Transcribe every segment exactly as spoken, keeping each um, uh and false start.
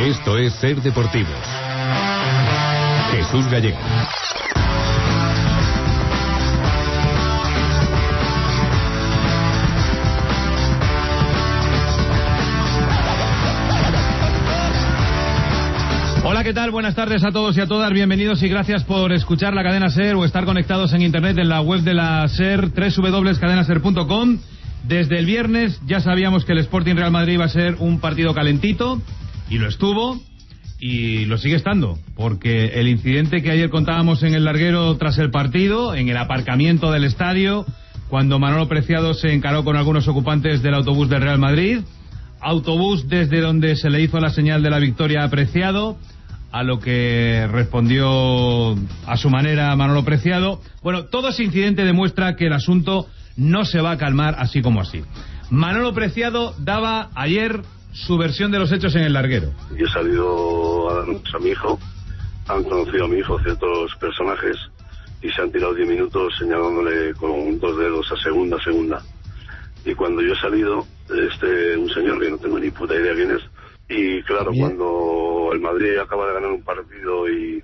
Esto es Ser Deportivos. Jesús Gallego. Hola, ¿qué tal? Buenas tardes a todos y a todas. Bienvenidos y gracias por escuchar la cadena SER o estar conectados en internet en la web de la SER, doble u doble u doble u punto cadena ser punto com. Desde el viernes ya sabíamos que el Sporting Real Madrid iba a ser un partido calentito, y lo estuvo, y lo sigue estando, porque el incidente que ayer contábamos en el larguero tras el partido, en el aparcamiento del estadio, cuando Manolo Preciado se encaró con algunos ocupantes del autobús del Real Madrid, autobús desde donde se le hizo la señal de la victoria a Preciado, a lo que respondió a su manera Manolo Preciado. Bueno, todo ese incidente demuestra que el asunto no se va a calmar así como así. Manolo Preciado daba ayer su versión de los hechos en el larguero. Yo he salido a dar a mi hijo, han conocido a mi hijo ciertos personajes y se han tirado diez minutos señalándole con dos dedos a segunda, a segunda. Y cuando yo he salido, este un señor que no tengo ni puta idea quién es, y claro, ¿bien? Cuando el Madrid acaba de ganar un partido y,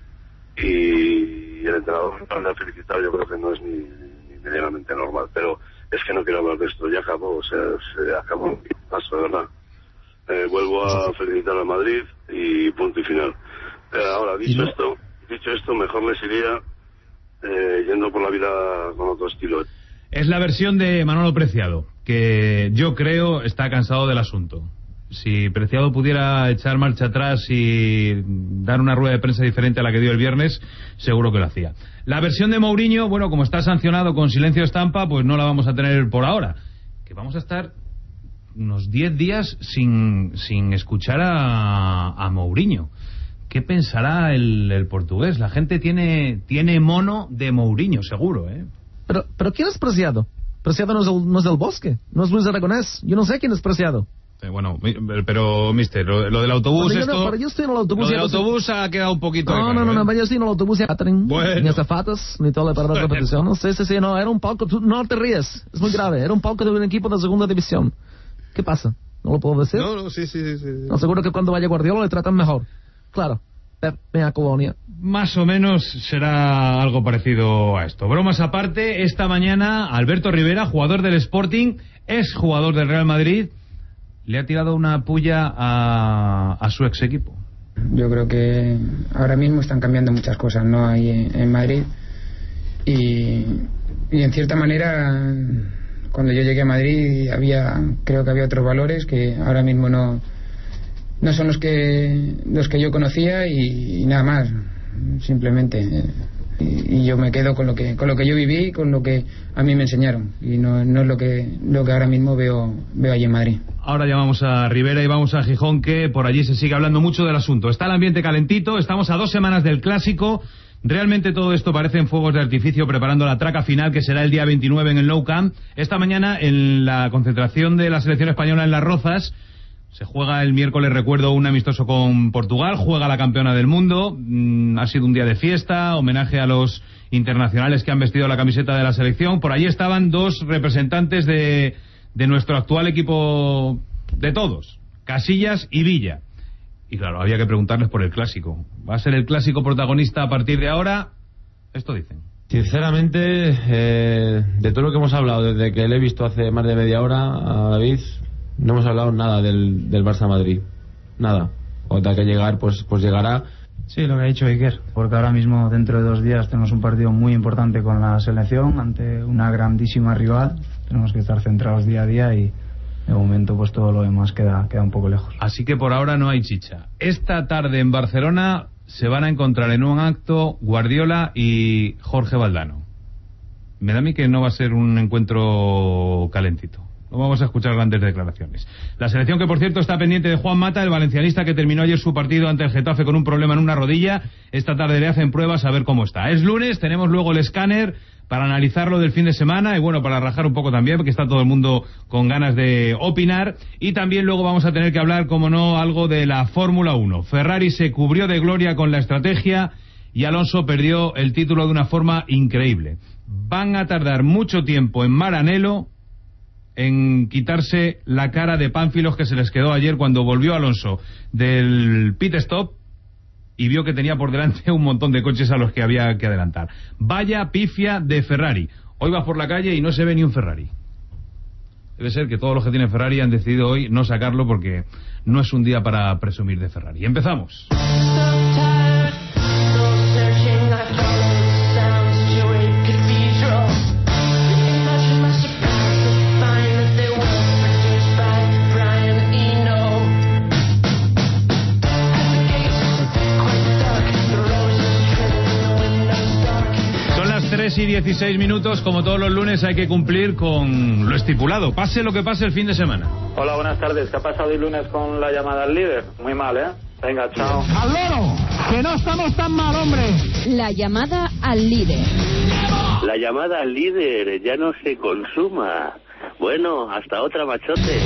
y el entrenador me ha felicitado, yo creo que no es ni, ni medianamente normal, pero es que no quiero hablar de esto, ya acabó, o sea, se acabó un paso, de verdad. Eh, vuelvo a felicitar al Madrid y punto y final. Eh, ahora, dicho no? esto, dicho esto, mejor les iría eh, yendo por la vida con otro estilo. Es la versión de Manolo Preciado, que yo creo está cansado del asunto. Si Preciado pudiera echar marcha atrás y dar una rueda de prensa diferente a la que dio el viernes, seguro que lo hacía. La versión de Mourinho, bueno, como está sancionado con silencio estampa, pues no la vamos a tener por ahora. Que vamos a estar unos diez días sin, sin escuchar a, a Mourinho. ¿Qué pensará el, el portugués? La gente tiene, tiene mono de Mourinho, seguro, ¿eh? Pero, pero ¿quién es Preciado? Preciado no es, el, no es del Bosque, no es Luis Aragonés. Yo no sé quién es Preciado. Bueno, pero, mister, lo, lo del autobús, yo esto... No, pero yo estoy en el autobús... Lo del autobús ha quedado un poquito... No, no, no, no, yo estoy en el autobús y Catherine, bueno. Ni azafatas, ni todo para las repeticiones. Sí, sí, sí, no, era un palco... Tú, no te ríes, es muy grave. Era un palco de un equipo de segunda división. ¿Qué pasa? ¿No lo puedo decir? No, no, sí, sí, sí. sí. No, seguro que cuando vaya Guardiola le tratan mejor. Claro. Venga, Colonia. Más o menos será algo parecido a esto. Bromas aparte, esta mañana Alberto Rivera, jugador del Sporting, ex jugador del Real Madrid, le ha tirado una puya a, a su ex equipo. Yo creo que ahora mismo están cambiando muchas cosas, ¿no? Ahí en, en Madrid. Y, y en cierta manera, cuando yo llegué a Madrid, había, creo que había otros valores que ahora mismo no, no son los que, los que yo conocía y, y nada más. Simplemente. Y, y yo me quedo con lo que con lo que yo viví, con lo que a mí me enseñaron, y no, no es lo que lo que ahora mismo veo veo allí en Madrid. Ahora llamamos a Rivera y vamos a Gijón, que por allí se sigue hablando mucho del asunto. Está el ambiente calentito, estamos a dos semanas del Clásico. Realmente todo esto parecen fuegos de artificio preparando la traca final, que será el día veintinueve en el Nou Camp. Esta mañana, en la concentración de la selección española en Las Rozas, se juega el miércoles, recuerdo, un amistoso con Portugal, juega la campeona del mundo. Mm, ha sido un día de fiesta, homenaje a los internacionales que han vestido la camiseta de la selección. Por allí estaban dos representantes de, de nuestro actual equipo, de todos, Casillas y Villa. Y claro, había que preguntarles por el Clásico. ¿Va a ser el Clásico protagonista a partir de ahora? Esto dicen. Sinceramente, eh, de todo lo que hemos hablado, desde que le he visto hace más de media hora a David, no hemos hablado nada del, del Barça Madrid, nada. Cuando tenga que llegar, pues, pues llegará. Sí, lo que ha dicho Iker, porque ahora mismo dentro de dos días tenemos un partido muy importante con la selección ante una grandísima rival. Tenemos que estar centrados día a día y de momento pues todo lo demás queda, queda un poco lejos. Así que por ahora no hay chicha. Esta tarde en Barcelona se van a encontrar en un acto Guardiola y Jorge Valdano. Me da a mí que no va a ser un encuentro calentito. Vamos a escuchar grandes declaraciones. La selección, que por cierto está pendiente de Juan Mata, el valencianista que terminó ayer su partido ante el Getafe con un problema en una rodilla. Esta tarde le hacen pruebas a ver cómo está. Es lunes, tenemos luego el escáner para analizar lo del fin de semana y bueno, para rajar un poco también, porque está todo el mundo con ganas de opinar. Y también luego vamos a tener que hablar, como no, algo de la Fórmula uno. Ferrari se cubrió de gloria con la estrategia y Alonso perdió el título de una forma increíble. Van a tardar mucho tiempo en Maranello en quitarse la cara de pánfilos que se les quedó ayer cuando volvió Alonso del pit stop y vio que tenía por delante un montón de coches a los que había que adelantar. Vaya pifia de Ferrari. Hoy vas por la calle y no se ve ni un Ferrari. Debe ser que todos los que tienen Ferrari han decidido hoy no sacarlo porque no es un día para presumir de Ferrari. Empezamos. tres y dieciséis minutos, como todos los lunes hay que cumplir con lo estipulado, pase lo que pase el fin de semana. Hola, buenas tardes. ¿Qué ha pasado el lunes con la llamada al líder? Muy mal, ¿eh? Venga, chao. ¡Al loro! ¡Que no estamos tan mal, hombre! La llamada al líder. La llamada al líder ya no se consuma. Bueno, hasta otra, machote.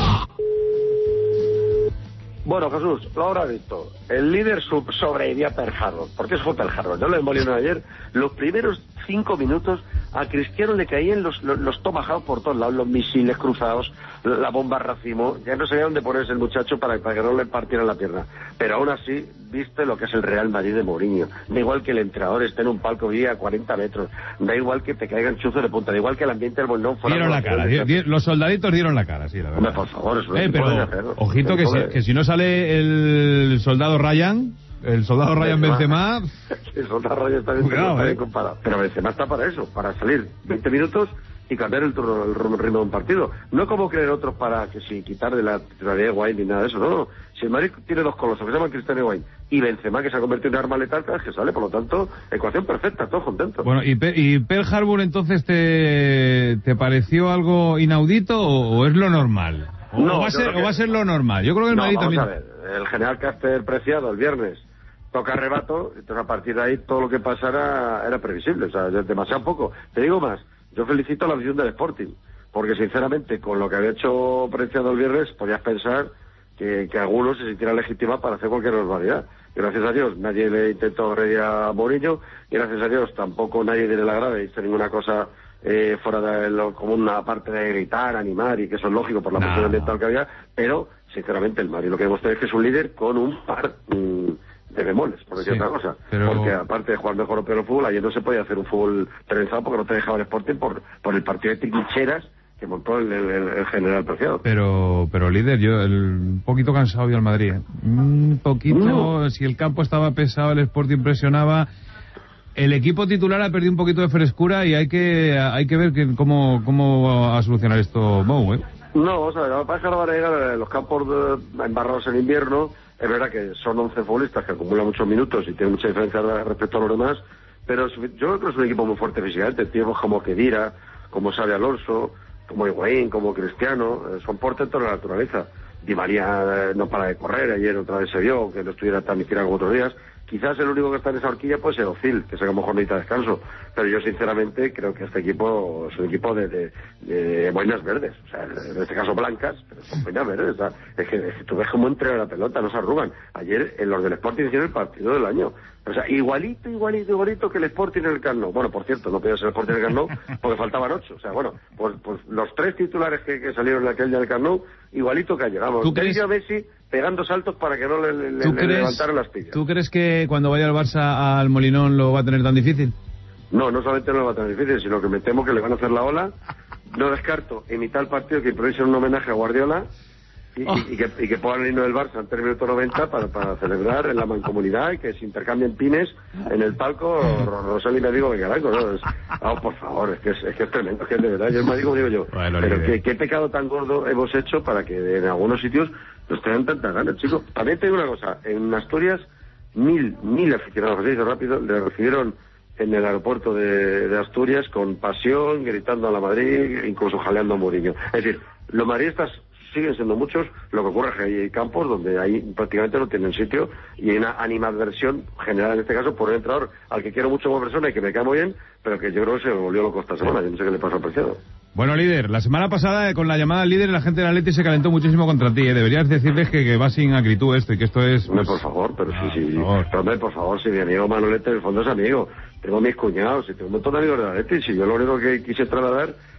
Bueno, Jesús, lo habrá visto. El líder sub sobrevivió a Pearl Harbor. ¿Por qué eso fue Pearl Harbor? Yo lo Molino ayer. Los primeros cinco minutos a Cristiano le caían los, los, los tomahawk por todos lados, los misiles cruzados, la bomba racimo. Ya no sabía dónde ponerse el muchacho para, para que no le partieran la pierna. Pero aún así, viste lo que es el Real Madrid de Mourinho. Da igual que el entrenador esté en un palco y a cuarenta metros. Da igual que te caigan chuzos de punta. Da igual que el ambiente del Molinón fuera... Dieron la cara. Di, di, los soldaditos dieron la cara, sí, la verdad. Hombre, por favor, eso eh, pero, hacer. Ojito que si, que si no sale el soldado Ryan... El soldado Ryan Benzema... El soldado Ryan está bien, Cuidado, está eh. comparado. Pero Benzema está para eso, para salir veinte minutos y cambiar el, turno, el ritmo de un partido. No como creen otros para que si quitar de la titularidad de Higuaín ni nada de eso, no, no. Si el Madrid tiene dos colosos que se llaman Cristiano Higuaín y Benzema, que se ha convertido en arma letal, cada vez que sale, por lo tanto, ecuación perfecta, todos contentos. Bueno, ¿y, Pe y Pearl Harbor entonces te, te pareció algo inaudito o, o es lo normal? ¿O, no, o, va a ser, que... o va a ser lo normal? Yo creo que el no, Madrid vamos también... a ver, el general Caster Preciado el viernes toca arrebato, entonces a partir de ahí todo lo que pasara era previsible, o sea, demasiado poco. Te digo más, yo felicito a la visión del Sporting, porque sinceramente con lo que había hecho Preciado el viernes podías pensar que, que algunos se sintieran legitimados para hacer cualquier barbaridad. Gracias a Dios nadie le intentó agredir a Mourinho y gracias a Dios tampoco nadie tiene la grave hizo ninguna cosa eh, fuera de lo común, aparte de gritar, animar, y que eso es lógico por la presión no. ambiental que había, pero sinceramente el Madrid lo que demuestra es que es un líder con un par... Mmm, de bemoles, por decir sí, otra cosa, pero... porque aparte de jugar mejor o peor el fútbol, ayer no se podía hacer un fútbol trenzado porque no te dejaba el Sporting por, por el partido de trincheras que montó el, el, el general Preciado. Pero, pero líder, yo el, un poquito cansado vi al Madrid, ¿eh? Un poquito, no. Si el campo estaba pesado, el Sporting presionaba, el equipo titular ha perdido un poquito de frescura y hay que hay que ver que, cómo, cómo va a solucionar esto Mou, ¿eh? No, o sea, para que no van a llegar los campos de, embarrados en invierno. Es verdad que son once futbolistas que acumulan muchos minutos y tienen mucha diferencia respecto a los demás, pero yo creo que es un equipo muy fuerte físicamente. Tipos como Khedira, como Xabi Alonso, como Higuaín, como Cristiano, eh, son portentos de la naturaleza. Di María eh, no para de correr, ayer otra vez se vio, aunque no estuviera tan inspirado como otros días. Quizás el único que está en esa horquilla puede ser Ozil, que saca a lo mejor necesita descanso. Pero yo sinceramente creo que este equipo es un equipo de, de, de boinas verdes. O sea, en este caso blancas, pero son boinas verdes. O sea, es, que, es que tú ves cómo entrega la pelota, no se arrugan. Ayer en los del Sporting hicieron el partido del año. O sea, igualito, igualito, igualito que el Sporting en el Camp Nou. Bueno, por cierto, no podía ser el Sporting en el Camp Nou porque faltaban ocho. O sea, bueno, pues, pues los tres titulares que, que salieron en aquel día del Camp Nou, igualito que ayer. Vamos, Sergio Messi pegando saltos para que no le, le, le crees, levantaran las pillas. ¿Tú crees que cuando vaya el Barça al Molinón lo va a tener tan difícil? No, no solamente no lo va a tener difícil, sino que me temo que le van a hacer la ola. No descarto en mitad del partido que improvisen un homenaje a Guardiola y, oh. y, y, que, y que pongan el himno del Barça antes del minuto noventa para, para celebrar en la mancomunidad y que se intercambien pines en el palco. Roseli me digo, venga, ¿no? Es, oh, por favor, es que es, es que es tremendo, es que de verdad, yo me digo, digo yo, bueno, pero ¿qué, qué pecado tan gordo hemos hecho para que en algunos sitios nos tengan tantas ganas, chicos. También te digo una cosa, en Asturias mil, mil aficionados, se dice rápido, le recibieron en el aeropuerto de, de Asturias con pasión, gritando a la Madrid, incluso jaleando a Mourinho. Es decir, los madridistas siguen siendo muchos, lo que ocurre es que hay campos donde ahí prácticamente no tienen sitio y hay una animadversión general en este caso por un entrenador al que quiero mucho como persona y que me cae muy bien, pero que yo creo que se me volvió loco esta semana, yo no sé qué le pasó al Preciado. Bueno, líder, la semana pasada con la llamada al líder la gente del Atleti se calentó muchísimo contra ti, ¿eh? Deberías decirles que, que va sin acritud esto y que esto es... Pues... Hombre, por favor, pero ah, sí, sí, por pero hombre, por favor, si mi amigo Manolete en el fondo es amigo, tengo mis cuñados y tengo un montón de amigos del Atleti, si yo lo único que quise trasladar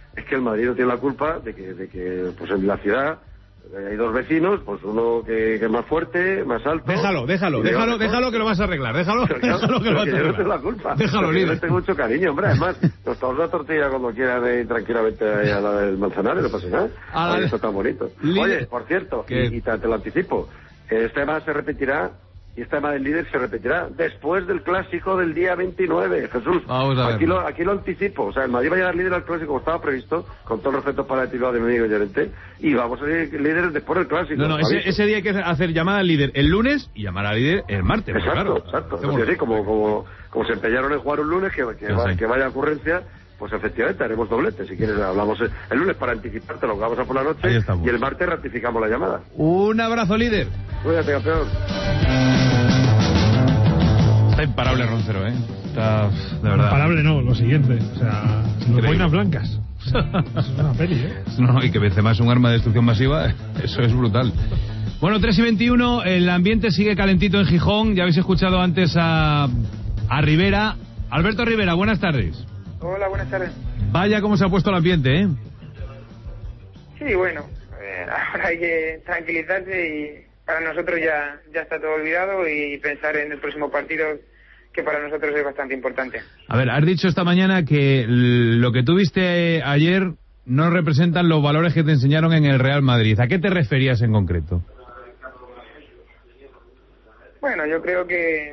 es que el Madrid no tiene la culpa de que, de que pues en la ciudad hay dos vecinos, pues uno que, que es más fuerte, más alto. Déjalo, déjalo, déjalo, déjalo que lo vas a arreglar, déjalo, pero claro, déjalo que pero lo vas que a yo no arreglar. tengo la culpa. Déjalo, líder. Yo le tengo mucho cariño, hombre, además, nos tomamos una tortilla cuando quieran ir tranquilamente ahí a la del Manzanares, no pasa nada. A Oye, la... esto está bonito. Líder. Oye, por cierto, y, y te, te lo anticipo, este tema se repetirá, y este tema del líder se repetirá después del clásico del día veintinueve, Jesús. Vamos a ver. Aquí lo, aquí lo anticipo, o sea, el Madrid va a llegar líder al clásico como estaba previsto, con todo el respeto para el titular de mi amigo Llorente, y vamos a ser líderes después del clásico. No, no, ese, ese día hay que hacer llamada al líder el lunes y llamar al líder el martes. Exacto, claro. exacto. Hacemos... Sí, sí, como, como, como se empeñaron en jugar un lunes, que, que, sí, va, sí. que vaya ocurrencia, pues efectivamente haremos doblete. Si quieres, hablamos el, el lunes para anticiparte lo que vamos a por la noche, y el martes ratificamos la llamada. Un abrazo, líder. Cuídate, campeón. Está imparable Roncero, ¿eh? Está, de verdad. Imparable no, lo siguiente. O sea, los boinas blancas. Es una peli, ¿eh? No, y que Benzema es un arma de destrucción masiva, eso es brutal. Bueno, tres y veintiuno, el ambiente sigue calentito en Gijón. Ya habéis escuchado antes a, a Rivera. Alberto Rivera, buenas tardes. Hola, buenas tardes. Vaya cómo se ha puesto el ambiente, ¿eh? Sí, bueno, eh, ahora hay que tranquilizarse y para nosotros ya, ya está todo olvidado y pensar en el próximo partido, que para nosotros es bastante importante. A ver, has dicho esta mañana que lo que tuviste ayer no representan los valores que te enseñaron en el Real Madrid. ¿A qué te referías en concreto? Bueno, yo creo que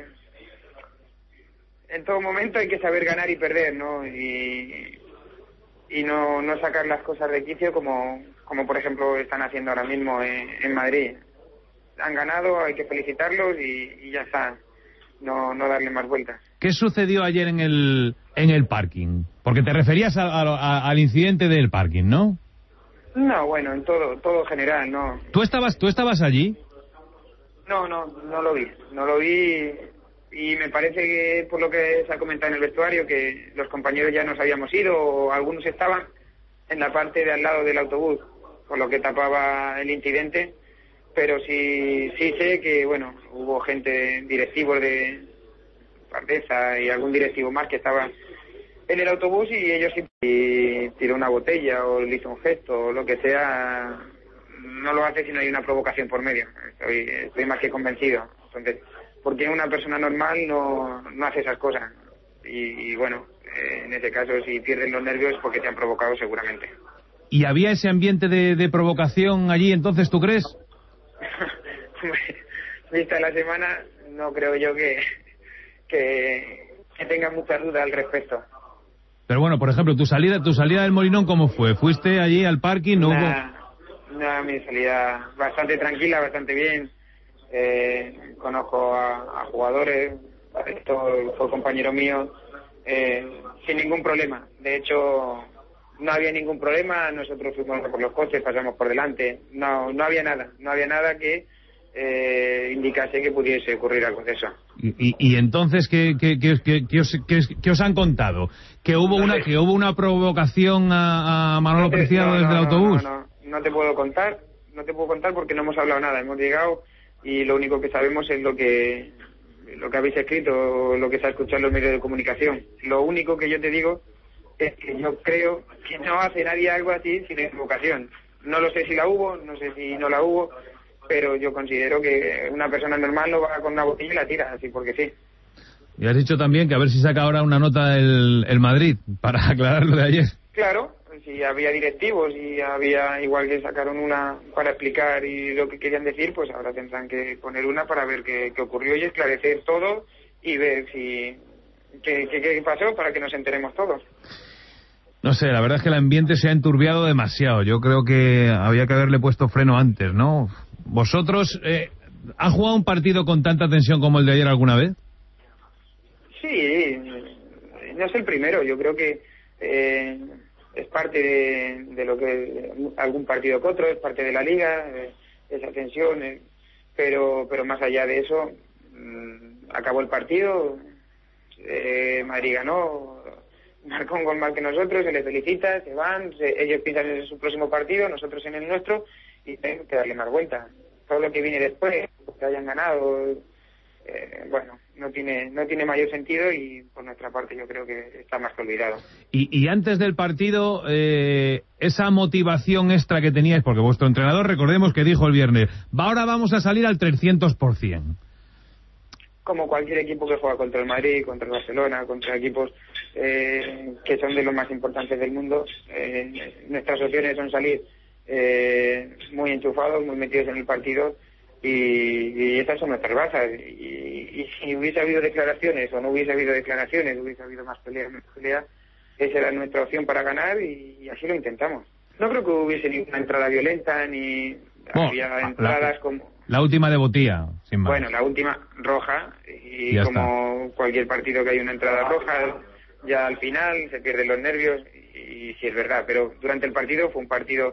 en todo momento hay que saber ganar y perder, ¿no? Y, y no, no sacar las cosas de quicio como, como por ejemplo están haciendo ahora mismo en, en Madrid. Han ganado, hay que felicitarlos y, y ya está, no, no darle más vueltas. ¿Qué sucedió ayer en el en el parking? Porque te referías a, a, a, al incidente del parking, ¿no? No, bueno, en todo, todo general, no. ¿Tú estabas, tú estabas allí? No, no, no lo vi, no lo vi y me parece que por lo que se ha comentado en el vestuario que los compañeros ya nos habíamos ido o algunos estaban en la parte de al lado del autobús, por lo que tapaba el incidente. Pero sí, sí sé que, bueno, hubo gente, directivos de Pardeza y algún directivo más que estaba en el autobús y ellos sí tiró una botella o le hizo un gesto o lo que sea, no lo hace si no hay una provocación por medio. Estoy, estoy más que convencido. Entonces, porque una persona normal no, no hace esas cosas. Y, y bueno, eh, en ese caso, si pierden los nervios es porque te han provocado seguramente. ¿Y había ese ambiente de, de provocación allí entonces, tú crees? Vista la semana, no creo yo que, que, que tenga muchas dudas al respecto. Pero bueno, por ejemplo, tu salida tu salida del Molinón, ¿cómo fue? ¿Fuiste allí al parking? ¿No nah, hubo...? Nah, mi salida bastante tranquila, bastante bien. Eh, conozco a, a jugadores, esto fue compañero mío, eh, sin ningún problema. De hecho, no había ningún problema, nosotros fuimos por los coches, pasamos por delante, no no había nada, no había nada que eh, indicase que pudiese ocurrir algo de eso. Y, y, y entonces, ¿qué, qué, qué, qué, qué, os, qué, qué os han contado? ¿Que hubo, no una, que hubo una provocación a, a Manolo no te, Preciado no, desde no, el autobús? No, no, no, no te puedo contar, no te puedo contar porque no hemos hablado nada, hemos llegado y lo único que sabemos es lo que lo que habéis escrito, lo que se ha escuchado en los medios de comunicación. Lo único que yo te digo es que yo creo que no hace nadie algo así sin equivocación. No lo sé si la hubo, no sé si no la hubo, pero yo considero que una persona normal no va con una botella y la tira, así porque sí. Y has dicho también que a ver si saca ahora una nota el, el Madrid, para aclarar lo de ayer. Claro, si había directivos y había, igual que sacaron una para explicar y lo que querían decir, pues ahora tendrán que poner una para ver qué, qué ocurrió y esclarecer todo y ver si qué, qué, qué pasó para que nos enteremos todos. No sé, la verdad es que el ambiente se ha enturbiado demasiado. Yo creo que había que haberle puesto freno antes, ¿no? ¿Vosotros eh, ha jugado un partido con tanta tensión como el de ayer alguna vez? Sí, no es el primero. Yo creo que eh, es parte de, de lo que algún partido que otro, es parte de la liga, eh, esa tensión. Eh, pero, pero más allá de eso, mmm, acabó el partido, eh, Madrid ganó, marcó un gol más que nosotros, se les felicita, se van, se, ellos piensan en su próximo partido, nosotros en el nuestro, y tenemos que darle más vuelta. Todo lo que viene después, que hayan ganado, eh, bueno, no tiene no tiene mayor sentido y por nuestra parte yo creo que está más que olvidado. Y, y antes del partido, eh, esa motivación extra que teníais, porque vuestro entrenador, recordemos que dijo el viernes, va, ahora vamos a salir al trescientos por ciento. Como cualquier equipo que juega contra el Madrid, contra el Barcelona, contra equipos eh, que son de los más importantes del mundo, eh, nuestras opciones son salir eh, muy enchufados, muy metidos en el partido y, y esas son nuestras bazas. Y, y si hubiese habido declaraciones o no hubiese habido declaraciones, hubiese habido más peleas, menos peleas, esa era nuestra opción para ganar y, y así lo intentamos. No creo que hubiese ninguna entrada violenta ni oh, había entradas la, como... La última de Botía, sin más. Bueno, la última roja y ya como está. Cualquier partido que hay una entrada roja, ya al final se pierden los nervios y, y sí es verdad, pero durante el partido fue un partido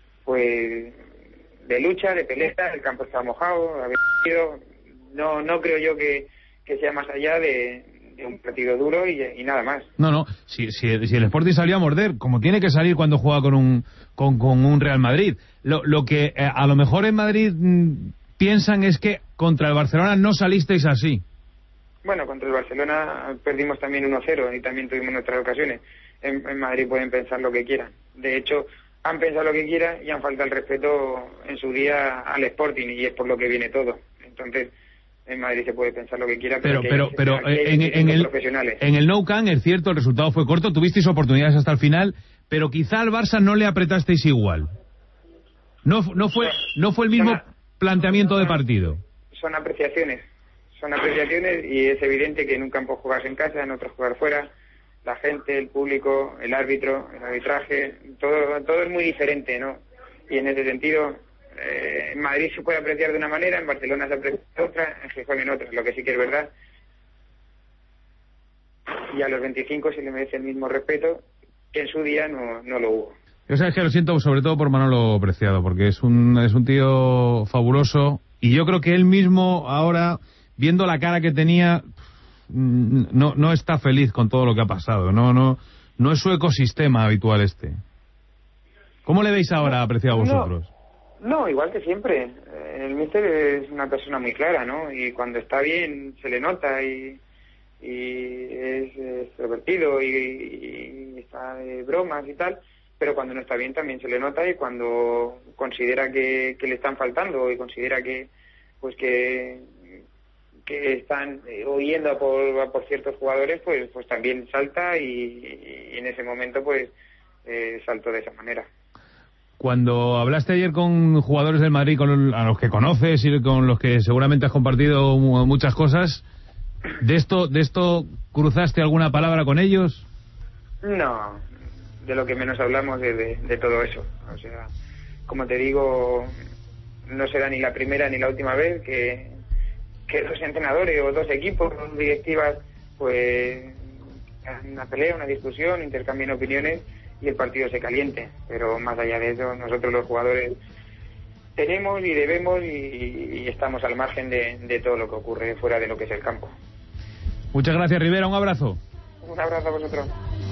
pues de lucha, de pelea, el campo estaba mojado, había sido, no no creo yo que, que sea más allá de, de un partido duro y, y nada más. No, no, si, si, si el Sporting salió a morder, como tiene que salir cuando juega con un con, con un Real Madrid. Lo, lo que eh, a lo mejor en Madrid mmm, piensan es que contra el Barcelona no salisteis así. Bueno, contra el Barcelona perdimos también uno cero y también tuvimos nuestras ocasiones. En, en Madrid pueden pensar lo que quieran. De hecho, han pensado lo que quieran y han faltado el respeto en su día al Sporting y es por lo que viene todo. Entonces, en Madrid se puede pensar lo que quiera, pero, pero, pero, pero en, en, el, profesionales. en el Nou Camp es cierto, el resultado fue corto, tuvisteis oportunidades hasta el final, pero quizá al Barça no le apretasteis igual. No, no fue, no fue el mismo son, planteamiento de partido. Son apreciaciones, son apreciaciones y es evidente que en un campo juegas en casa, en otro jugar fuera. La gente, el público, el árbitro, el arbitraje, todo todo es muy diferente, ¿no? Y en ese sentido, eh, en Madrid se puede apreciar de una manera, en Barcelona se aprecia de otra, en Gijón en otra, lo que sí que es verdad. Y a los veinticinco se le merece el mismo respeto que en su día no, no lo hubo. Yo sabes que lo siento sobre todo por Manolo Preciado, porque es un, es un tío fabuloso y yo creo que él mismo ahora, viendo la cara que tenía... No, no está feliz con todo lo que ha pasado. No, no, no es su ecosistema habitual este. ¿Cómo le veis ahora, apreciado vosotros? No, no, igual que siempre. El míster es una persona muy clara, ¿no? Y cuando está bien se le nota y, y es extrovertido y, y está de bromas y tal. Pero cuando no está bien también se le nota y cuando considera que, que le están faltando y considera que, pues que que están eh, oyendo por, por ciertos jugadores, pues pues también salta y, y en ese momento pues eh, saltó de esa manera. Cuando hablaste ayer con jugadores del Madrid, con a los que conoces y con los que seguramente has compartido muchas cosas, ¿de esto de esto cruzaste alguna palabra con ellos? No, de lo que menos hablamos es de, de todo eso. O sea, como te digo, no será ni la primera ni la última vez que que dos entrenadores o dos equipos, dos directivas, pues una pelea, una discusión, intercambien opiniones y el partido se caliente. Pero más allá de eso, nosotros los jugadores tenemos y debemos y, y estamos al margen de, de todo lo que ocurre fuera de lo que es el campo. Muchas gracias, Rivera, un abrazo. Un abrazo a vosotros.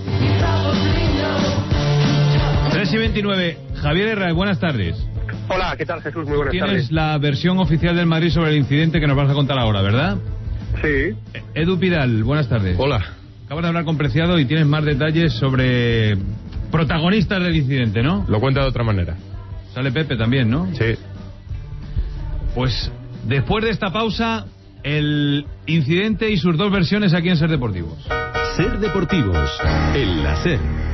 tres y veintinueve. Javier Herrera, buenas tardes. Hola, ¿qué tal, Jesús? Muy buenas Tienes tardes. Tienes la versión oficial del Madrid sobre el incidente que nos vas a contar ahora, ¿verdad? Sí. Edu Pidal, buenas tardes. Hola. Acabas de hablar con Preciado y tienes más detalles sobre protagonistas del incidente, ¿no? Lo cuenta de otra manera. Sale Pepe también, ¿no? Sí. Pues después de esta pausa, el incidente y sus dos versiones aquí en Ser Deportivos. Ser Deportivos, en la SER.